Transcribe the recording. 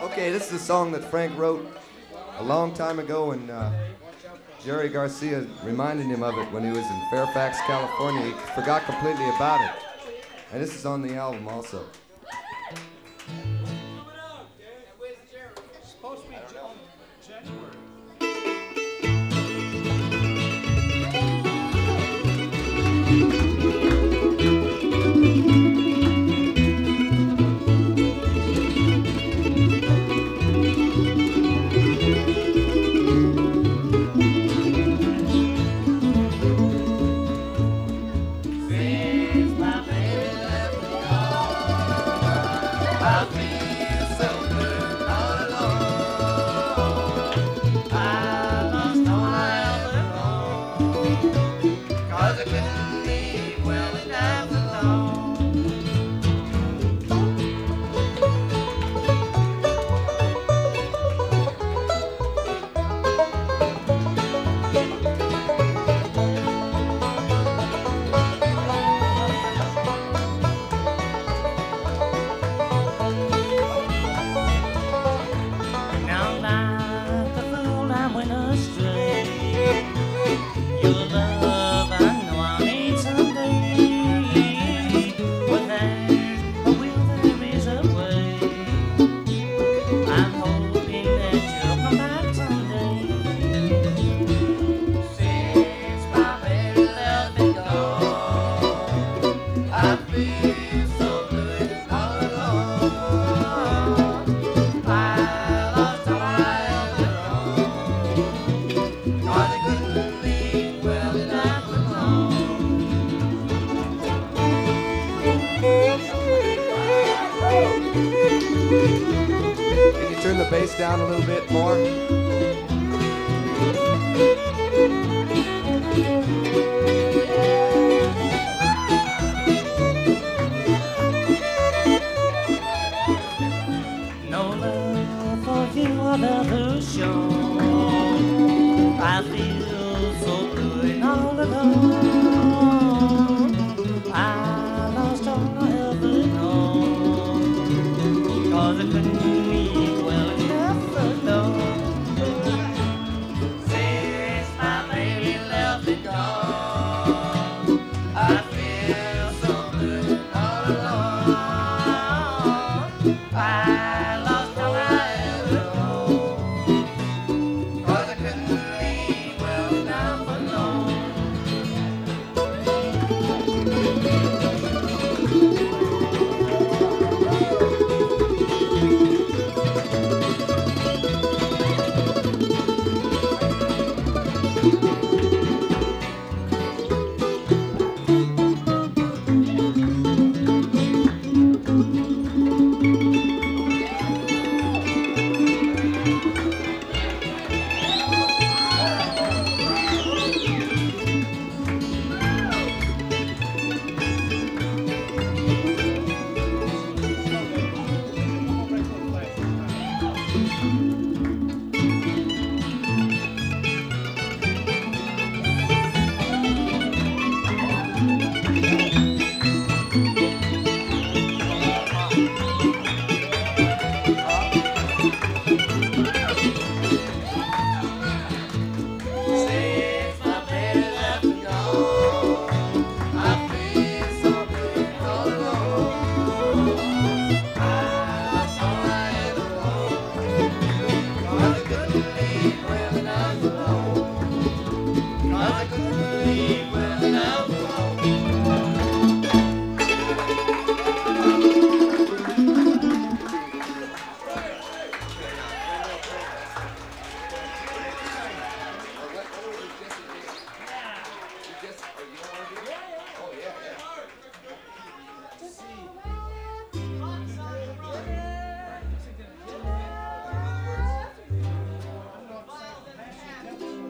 Okay, this is a song that Frank wrote a long time ago, and Jerry Garcia reminded him of it when he was in Fairfax, California. He forgot completely about it. And this is on the album also. It's supposed to be January. Can you turn the bass down a little bit more? No love for you I've ever shown. I feel so good and all alone. I lost all I ever known, 'cause I couldn't leave well enough alone. Since my baby left and gone, I feel so good and all alone.